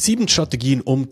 7 Strategien, um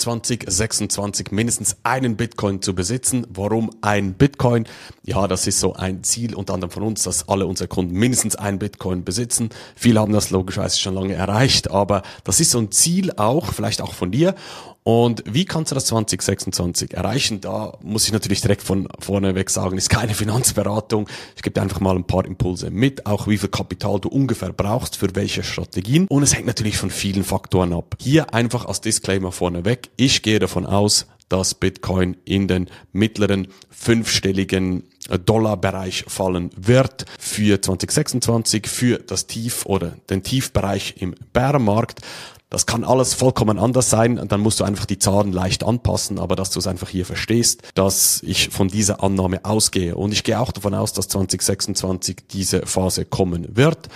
2026 mindestens einen Bitcoin zu besitzen. Warum ein Bitcoin? Ja, das ist so ein Ziel unter anderem von uns, dass alle unsere Kunden mindestens einen Bitcoin besitzen. Viele haben das logischerweise schon lange erreicht, aber das ist so ein Ziel auch, vielleicht auch von dir. Und wie kannst du das 2026 erreichen? Da muss ich natürlich direkt von vorne weg sagen, ist keine Finanzberatung. Ich gebe dir einfach mal ein paar Impulse mit, auch wie viel Kapital du ungefähr brauchst für welche Strategien. Und es hängt natürlich von vielen Faktoren ab. Hier einfach als Disclaimer vorne weg. Ich gehe davon aus, dass Bitcoin in den mittleren 5-stelligen Dollarbereich fallen wird für 2026, für das Tief oder den Tiefbereich im Bärenmarkt. Das kann alles vollkommen anders sein, dann musst du einfach die Zahlen leicht anpassen, aber dass du es einfach hier verstehst, dass ich von dieser Annahme ausgehe. Und ich gehe auch davon aus, dass 2026 diese Phase kommen wird.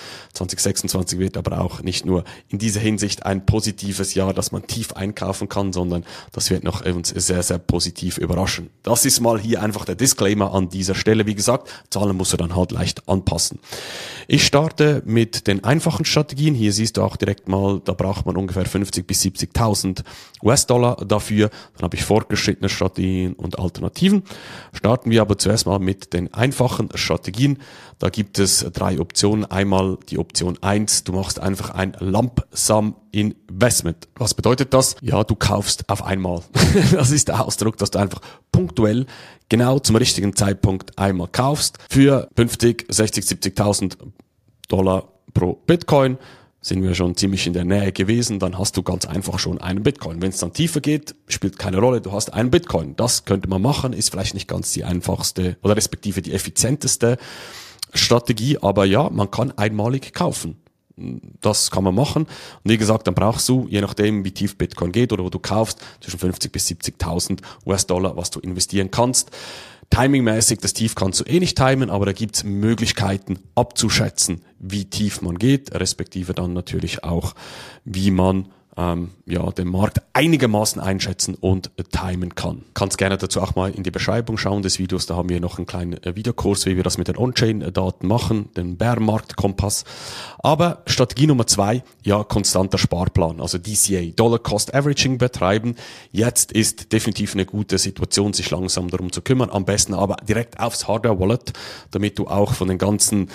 2026 wird aber auch nicht nur in dieser Hinsicht ein positives Jahr, dass man tief einkaufen kann, sondern das wird noch uns sehr, sehr positiv überraschen. Das ist mal hier einfach der Disclaimer an dieser Stelle. Wie gesagt, Zahlen musst du dann halt leicht anpassen. Ich starte mit den einfachen Strategien. Hier siehst du auch direkt mal, da braucht man ungefähr 50.000 bis 70.000 US-Dollar dafür. Dann habe ich fortgeschrittene Strategien und Alternativen. Starten wir aber zuerst mal mit den einfachen Strategien. Da gibt es 3 Optionen. Einmal die Option 1, du machst einfach ein Lump Sum Investment. Was bedeutet das? Ja, du kaufst auf einmal. Das ist der Ausdruck, dass du einfach punktuell genau zum richtigen Zeitpunkt einmal kaufst. Für 50, 60, 70.000 Dollar pro Bitcoin sind wir schon ziemlich in der Nähe gewesen, dann hast du ganz einfach schon einen Bitcoin. Wenn es dann tiefer geht, spielt keine Rolle, du hast einen Bitcoin. Das könnte man machen, ist vielleicht nicht ganz die einfachste oder respektive die effizienteste Strategie, aber ja, man kann einmalig kaufen. Das kann man machen. Und wie gesagt, dann brauchst du, je nachdem wie tief Bitcoin geht oder wo du kaufst, zwischen 50.000 bis 70.000 US-Dollar, was du investieren kannst. Timingmäßig, das Tief kannst du nicht timen, aber da gibt's Möglichkeiten abzuschätzen, wie tief man geht, respektive dann natürlich auch, wie man den Markt einigermaßen einschätzen und timen kann. Kannst gerne dazu auch mal in die Beschreibung schauen des Videos, da haben wir noch einen kleinen Videokurs, wie wir das mit den On-Chain-Daten machen, den Bärenmarkt-Kompass. Aber Strategie Nummer 2, ja, konstanter Sparplan, also DCA, Dollar Cost Averaging betreiben. Jetzt ist definitiv eine gute Situation, sich langsam darum zu kümmern, am besten aber direkt aufs Hardware-Wallet, damit du auch von den ganzen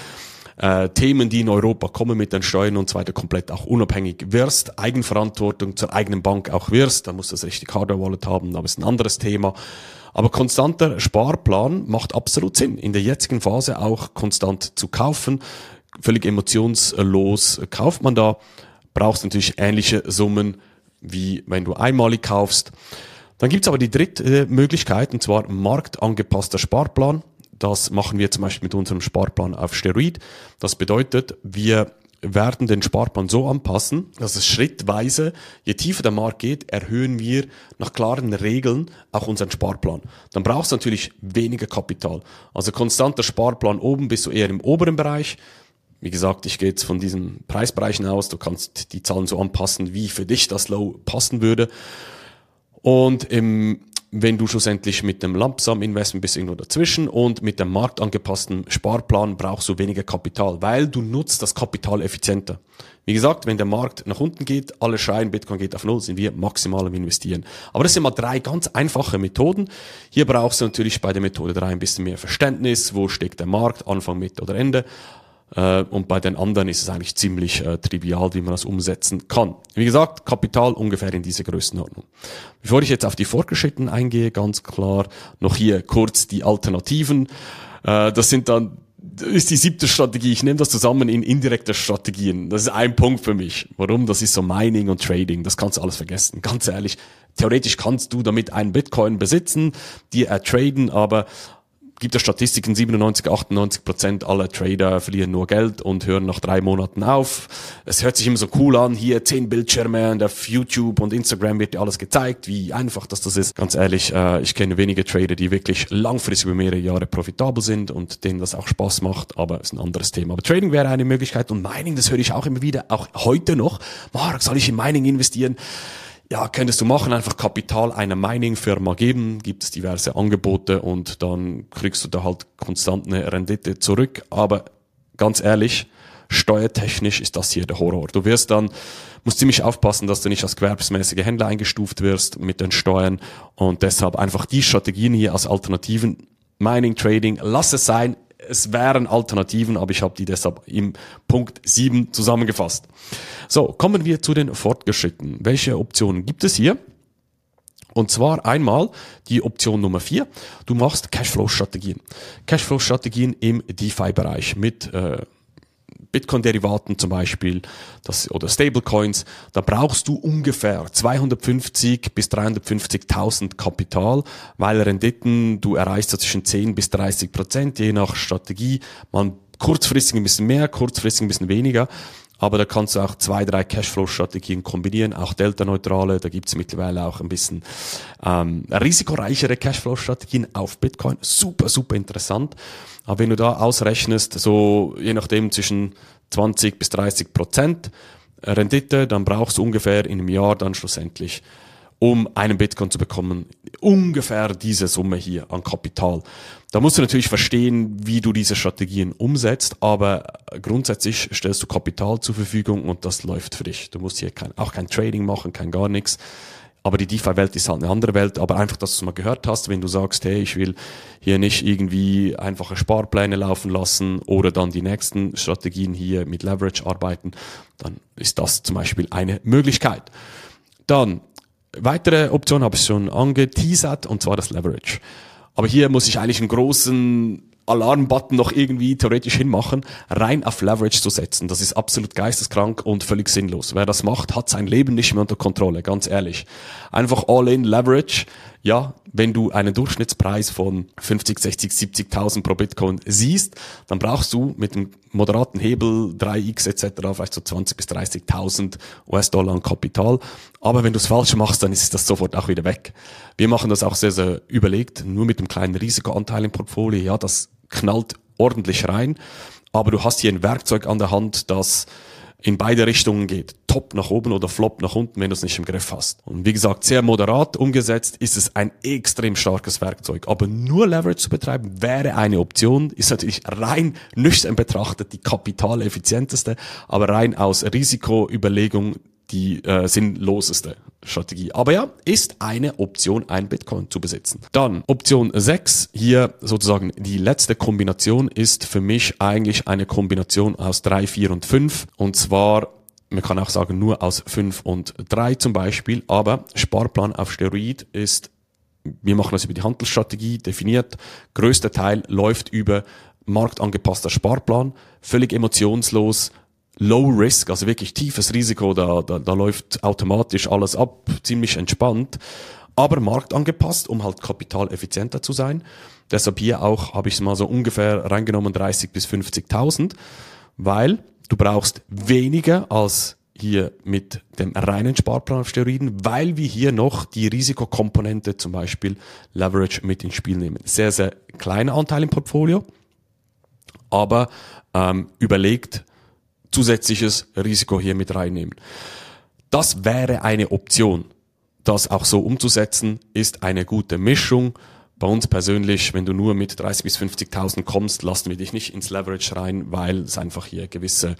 Themen, die in Europa kommen mit den Steuern und so weiter, komplett auch unabhängig wirst, Eigenverantwortung zur eigenen Bank auch wirst, dann musst du das richtig Hardware-Wallet haben, aber ist ein anderes Thema. Aber konstanter Sparplan macht absolut Sinn, in der jetzigen Phase auch konstant zu kaufen, völlig emotionslos kauft man da, brauchst natürlich ähnliche Summen, wie wenn du einmalig kaufst. Dann gibt's aber die dritte Möglichkeit, und zwar marktangepasster Sparplan. Das machen wir zum Beispiel mit unserem Sparplan auf Steroid. Das bedeutet, wir werden den Sparplan so anpassen, dass es schrittweise, je tiefer der Markt geht, erhöhen wir nach klaren Regeln auch unseren Sparplan. Dann brauchst du natürlich weniger Kapital. Also konstanter Sparplan oben bist du eher im oberen Bereich. Wie gesagt, ich gehe jetzt von diesen Preisbereichen aus. Du kannst die Zahlen so anpassen, wie für dich das Low passen würde. Und wenn du schlussendlich mit dem Lump Sum Investment bist irgendwo dazwischen und mit dem marktangepassten Sparplan brauchst du weniger Kapital, weil du nutzt das Kapital effizienter. Wie gesagt, wenn der Markt nach unten geht, alle schreien, Bitcoin geht auf Null, sind wir maximal am Investieren. Aber das sind mal 3 ganz einfache Methoden. Hier brauchst du natürlich bei der Methode 3 ein bisschen mehr Verständnis, wo steckt der Markt, Anfang, Mitte oder Ende. Und bei den anderen ist es eigentlich ziemlich trivial, wie man das umsetzen kann. Wie gesagt, Kapital ungefähr in dieser Größenordnung. Bevor ich jetzt auf die Fortgeschrittenen eingehe, ganz klar noch hier kurz die Alternativen. Das ist die 7. Strategie. Ich nehme das zusammen in indirekte Strategien. Das ist ein Punkt für mich. Warum? Das ist so Mining und Trading. Das kannst du alles vergessen. Ganz ehrlich, theoretisch kannst du damit einen Bitcoin besitzen, dir ertraden, aber gibt es Statistiken, 97-98% aller Trader verlieren nur Geld und hören nach 3 Monaten auf. Es hört sich immer so cool an, hier 10 Bildschirme und auf YouTube und Instagram wird dir alles gezeigt, wie einfach das ist. Ganz ehrlich, ich kenne wenige Trader, die wirklich langfristig über mehrere Jahre profitabel sind und denen das auch Spaß macht, aber ist ein anderes Thema. Aber Trading wäre eine Möglichkeit und Mining, das höre ich auch immer wieder, auch heute noch. Marc, soll ich in Mining investieren? Ja, könntest du machen, einfach Kapital einer Mining-Firma geben, gibt es diverse Angebote und dann kriegst du da halt konstant eine Rendite zurück. Aber ganz ehrlich, steuertechnisch ist das hier der Horror. Du musst ziemlich aufpassen, dass du nicht als gewerbsmäßiger Händler eingestuft wirst mit den Steuern und deshalb einfach die Strategien hier als Alternativen. Mining, Trading, lass es sein. Es wären Alternativen, aber ich habe die deshalb im Punkt 7 zusammengefasst. So, kommen wir zu den Fortgeschrittenen. Welche Optionen gibt es hier? Und zwar einmal die Option Nummer 4. Du machst Cashflow-Strategien. Cashflow-Strategien im DeFi-Bereich mit Bitcoin-Derivaten zum Beispiel oder Stablecoins. Da brauchst du ungefähr 250 bis 350.000 Kapital, weil Renditen, du erreichst zwischen 10 bis 30%, je nach Strategie. Man kurzfristig ein bisschen mehr, kurzfristig ein bisschen weniger. Aber da kannst du auch 2, 3 Cashflow-Strategien kombinieren, auch delta-neutrale. Da gibt's mittlerweile auch ein bisschen risikoreichere Cashflow-Strategien auf Bitcoin. Super, super interessant. Aber wenn du da ausrechnest, so je nachdem zwischen 20 bis 30% Rendite, dann brauchst du ungefähr in einem Jahr dann schlussendlich, um einen Bitcoin zu bekommen, ungefähr diese Summe hier an Kapital. Da musst du natürlich verstehen, wie du diese Strategien umsetzt, aber grundsätzlich stellst du Kapital zur Verfügung und das läuft für dich. Du musst hier auch kein Trading machen, kein gar nichts. Aber die DeFi-Welt ist halt eine andere Welt. Aber einfach, dass du es mal gehört hast, wenn du sagst, hey, ich will hier nicht irgendwie einfache Sparpläne laufen lassen oder dann die nächsten Strategien hier mit Leverage arbeiten, dann ist das zum Beispiel eine Möglichkeit. Dann, weitere Option habe ich schon angeteasert, und zwar das Leverage. Aber hier muss ich eigentlich einen großen Alarmbutton noch irgendwie theoretisch hinmachen, rein auf Leverage zu setzen. Das ist absolut geisteskrank und völlig sinnlos. Wer das macht, hat sein Leben nicht mehr unter Kontrolle, ganz ehrlich. Einfach all-in Leverage. Ja, wenn du einen Durchschnittspreis von 50, 60, 70.000 pro Bitcoin siehst, dann brauchst du mit einem moderaten Hebel 3x etc. vielleicht so 20 bis 30.000 US-Dollar an Kapital. Aber wenn du es falsch machst, dann ist das sofort auch wieder weg. Wir machen das auch sehr, sehr überlegt, nur mit einem kleinen Risikoanteil im Portfolio. Ja, das knallt ordentlich rein, aber du hast hier ein Werkzeug an der Hand, das in beide Richtungen geht. Top nach oben oder Flop nach unten, wenn du es nicht im Griff hast. Und wie gesagt, sehr moderat umgesetzt ist es ein extrem starkes Werkzeug. Aber nur Leverage zu betreiben wäre eine Option, ist natürlich rein nüchtern betrachtet die kapitaleffizienteste, aber rein aus Risikoüberlegung die sinnloseste Strategie. Aber ja, ist eine Option, ein Bitcoin zu besitzen. Dann Option 6, hier sozusagen die letzte Kombination, ist für mich eigentlich eine Kombination aus 3, 4 und 5. Und zwar, man kann auch sagen, nur aus 5 und 3 zum Beispiel. Aber Sparplan auf Steroid ist, wir machen das über die Handelsstrategie definiert. Größter Teil läuft über marktangepasster Sparplan, völlig emotionslos, Low Risk, also wirklich tiefes Risiko, da läuft automatisch alles ab, ziemlich entspannt, aber marktangepasst, um halt kapitaleffizienter zu sein. Deshalb hier auch, habe ich es mal so ungefähr reingenommen, 30 bis 50.000, weil du brauchst weniger als hier mit dem reinen Sparplan auf Steroiden, weil wir hier noch die Risikokomponente, zum Beispiel Leverage, mit ins Spiel nehmen. Sehr, sehr kleiner Anteil im Portfolio, aber überlegt, zusätzliches Risiko hier mit reinnehmen. Das wäre eine Option. Das auch so umzusetzen, ist eine gute Mischung. Bei uns persönlich, wenn du nur mit 30 bis 50.000 kommst, lassen wir dich nicht ins Leverage rein, weil es einfach hier gewisse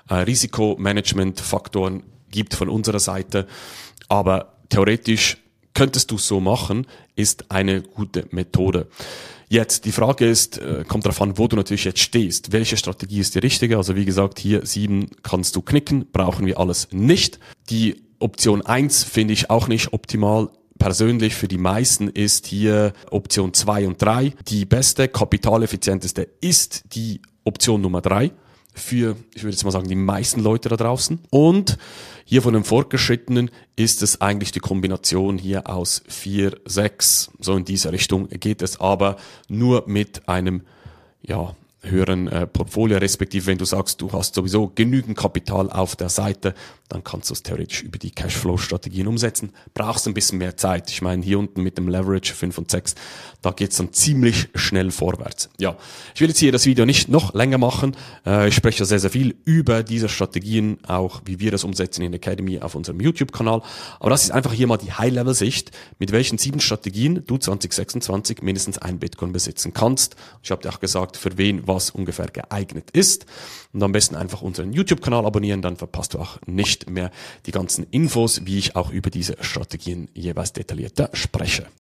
Risikomanagement-Faktoren gibt von unserer Seite. Aber theoretisch könntest du es so machen, ist eine gute Methode. Jetzt, die Frage ist, kommt darauf an, wo du natürlich jetzt stehst. Welche Strategie ist die richtige? Also wie gesagt, hier 7 kannst du knicken, brauchen wir alles nicht. Die Option 1 finde ich auch nicht optimal. Persönlich für die meisten ist hier Option 2 und 3. Die beste, kapitaleffizienteste ist die Option Nummer 3. Für, ich würde jetzt mal sagen, die meisten Leute da draußen. Und hier von den Fortgeschrittenen ist es eigentlich die Kombination hier aus 4, 6. So in diese Richtung geht es, aber nur mit einem, ja, höheren Portfolio, respektive wenn du sagst, du hast sowieso genügend Kapital auf der Seite, dann kannst du es theoretisch über die Cashflow-Strategien umsetzen. Brauchst ein bisschen mehr Zeit. Ich meine, hier unten mit dem Leverage 5 und 6, da geht's dann ziemlich schnell vorwärts. Ja, ich will jetzt hier das Video nicht noch länger machen. Ich spreche sehr, sehr viel über diese Strategien, auch wie wir das umsetzen in der Academy auf unserem YouTube-Kanal. Aber das ist einfach hier mal die High-Level-Sicht, mit welchen 7 Strategien du 2026 mindestens ein Bitcoin besitzen kannst. Ich habe dir auch gesagt, für wen was ungefähr geeignet ist. Und am besten einfach unseren YouTube-Kanal abonnieren, dann verpasst du auch nicht mehr die ganzen Infos, wie ich auch über diese Strategien jeweils detaillierter spreche.